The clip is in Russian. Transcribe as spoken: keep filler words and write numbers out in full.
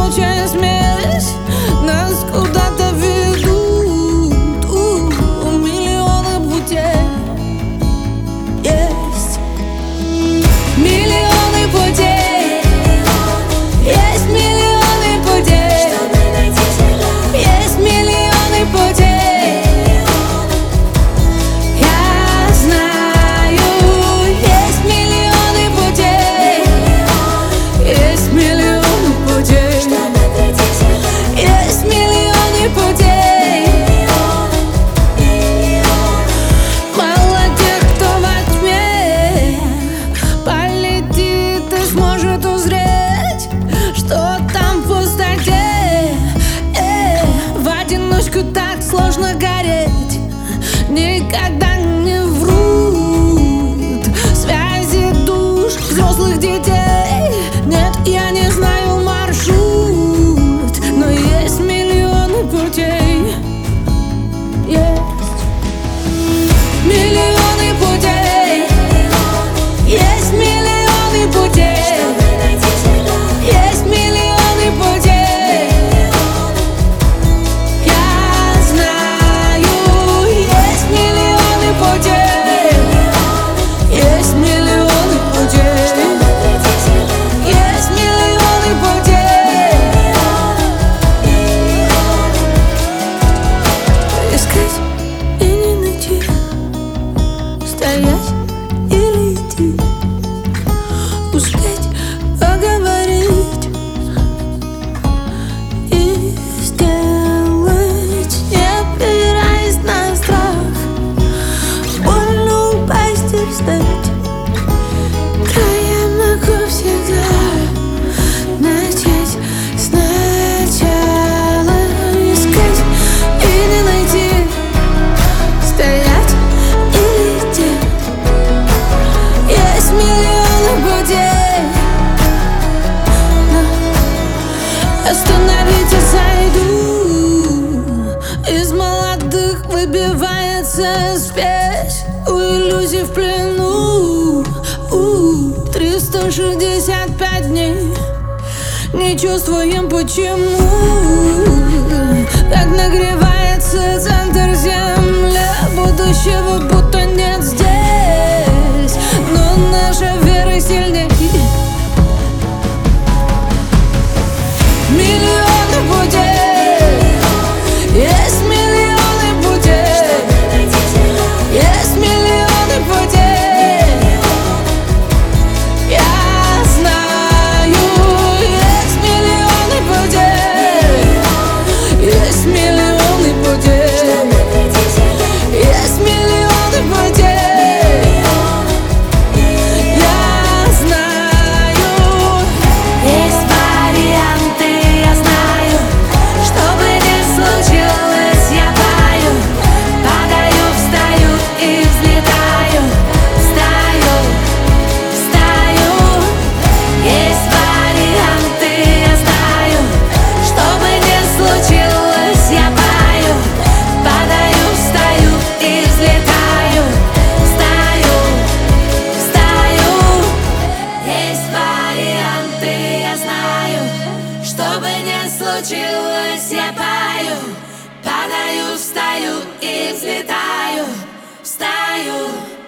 жгучая смесь нас куда-то ведут. У, миллионы путей есть, миллионы путей, есть миллионы путей, есть миллионы путей. Я знаю, есть миллионы путей, есть миллионы путей, есть миллионы путей. Мало тех, кто во тьме полетит и сможет узреть, что там в пустоте. Э, в одиночку так сложно гореть, никогда не врут связи душ взрослых детей. Нет, я не знаю маршрут, но есть миллионы путей. Есть миллионы путей, есть миллионы путей, есть миллионы путей. Я знаю, есть миллионы путей, есть миллионы путей, есть миллионы путей. Искать и не найти, стоять или идти, успеть поговорить и сделать, не опираясь на страх, больно упасть и встать. Я могу всегда начать сначала, искать и не найти, стоять или идти. Есть миллионы путей, но остановиться зайду. Из молодых выбивается спесь, у иллюзий в плену. У, триста шестьдесят пять дней не чувствуем почему. Как нагревается центр земля, будущего будто нет здесь, но наша вера сильней. Миллионы путей, есть миллионы путей, есть миллионы путей. Я знаю, есть миллионы путей, есть миллионы путей, есть миллионы путей. Я знаю, есть варианты, я знаю, что бы ни случилось, я пою, падаю, встаю и взлетаю, встаю, встаю. Есть варианты, я знаю, что бы ни случилось, я пою, падаю, встаю и взлетаю, встаю, встаю. Есть варианты, я знаю, что бы ни случилось, я пою, падаю, встаю и взлетаю, встаю.